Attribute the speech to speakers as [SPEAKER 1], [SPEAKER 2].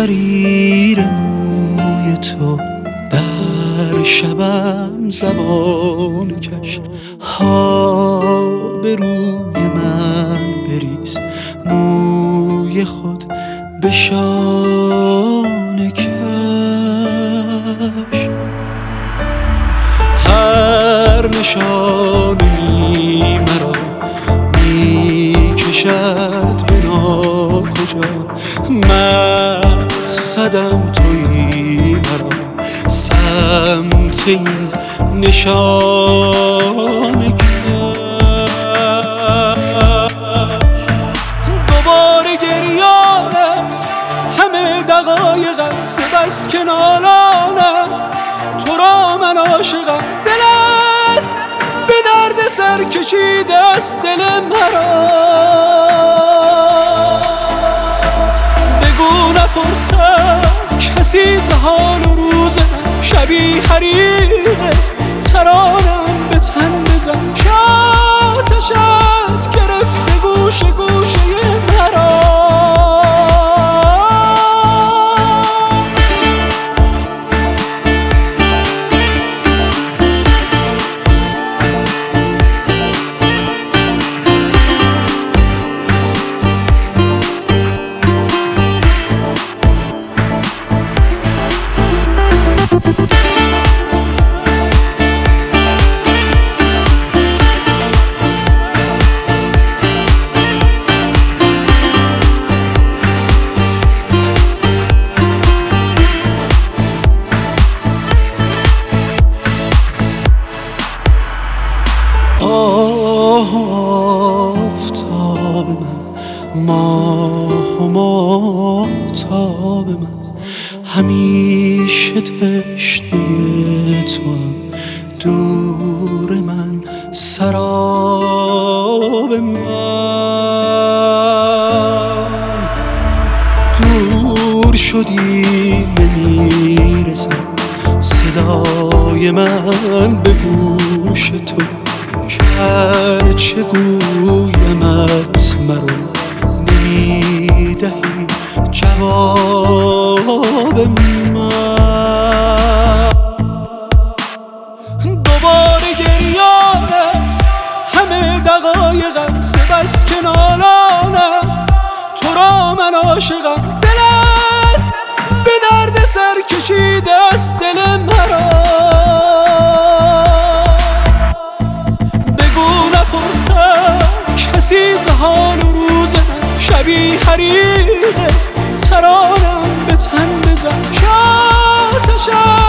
[SPEAKER 1] حریر موی تو در شبم زبان کش ها به روی من بریز موی خود به شانه کش هر نشانی مرا میکشد به ناکجا مقصدم تویی مرا سمت این نشانه کش دوباره گریان است همه دقایقم سبس که نالانم تو را من عاشقم دلت به درد سر کشیده است دل مرا بگو نپرسم کسی ز حال و روز من شبی حریقه ترانم به تن بزن که آتشت گرفته گوشه گوشه مرا آفتاب من ماه و ماهتاب من همیشه تشنه توام دور من سراب من دور شدی نمیرسم صدای من به گوش تو هرچه گویمت مرا نمیدهی جواب من دوباره گریان است همه دقایقم سبس که نالانم تو را من عاشقم دلت به درد سر کشیده است دل مرا کسی ز حال و روز من شبی حریقه ترانم به تن بزن که آتشت